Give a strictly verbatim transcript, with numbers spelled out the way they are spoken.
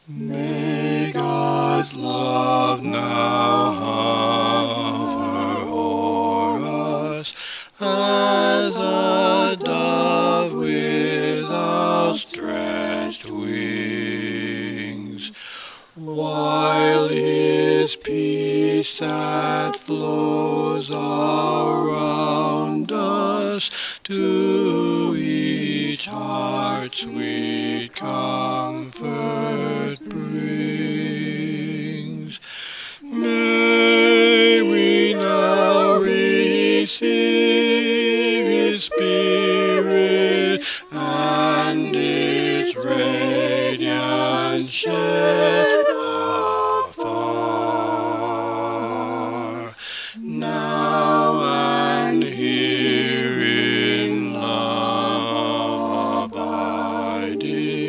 May God's love now hover o'er us as a dove with outstretched wings, while His peace that flows around us to each heart sweet comfort brings. May we now receive His Spirit and its radiance shed afar, now and here in love abiding.